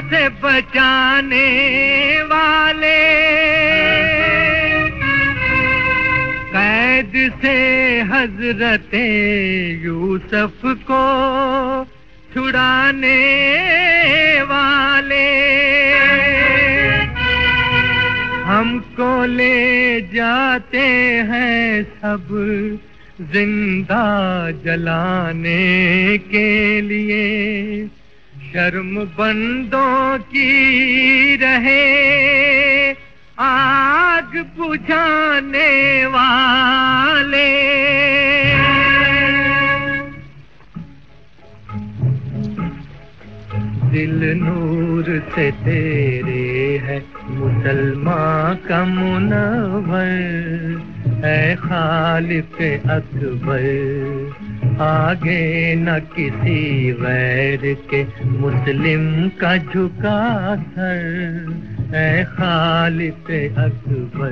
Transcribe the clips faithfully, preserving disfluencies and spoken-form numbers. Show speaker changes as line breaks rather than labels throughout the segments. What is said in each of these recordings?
से बचाने वाले, कैद से हजरते यूसुफ को छुड़ाने वाले, हमको ले जाते हैं सब जिंदा जलाने के लिए। शर्म बंदों की रहे आग बुझाने वाले। दिल नूर से तेरे है मुसलमान का मुनव्वर, है खालिक अकबर आगे न किसी गैर के मुस्लिम का झुका सर, है खालिक अकबर।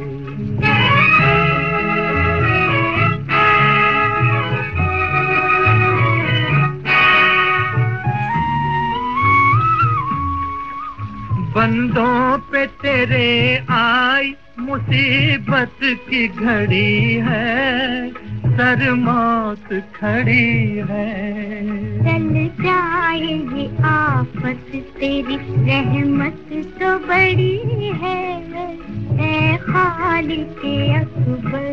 बंदों पे तेरे आई मुसीबत की घड़ी है, सर मौत खड़ी है।
चल जाए ये आफत तेरी रहमत तो बड़ी है, ऐ खालिक अकबर।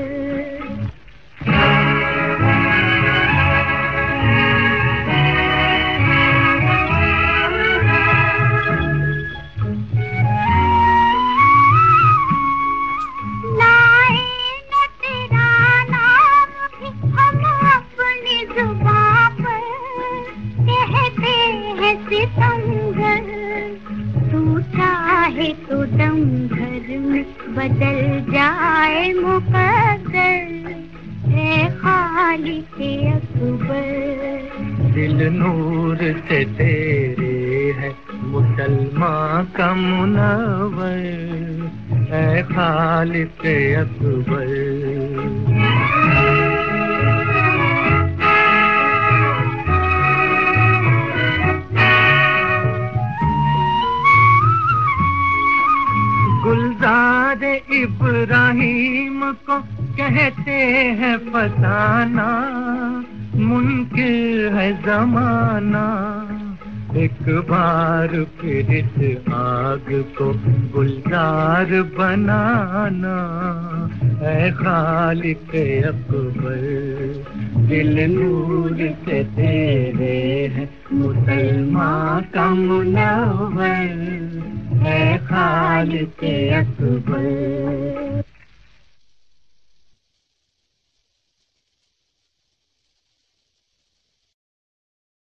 तू चाहे तो दम भर में बदल जाए मुकद्दर, है खालिक अकबर।
दिल नूर से तेरे है मुसलमान का मुनव्वर, है खालिक अकबर। गुलजार इब्राहिम को कहते हैं फसाना, मुनकिर है जमाना। एक बार फिर इस आग को गुलजार बनाना, है खालिक अकबर। दिल नूर से तेरे है मुसलमान का मुनव्वर, है खालिक अकबर।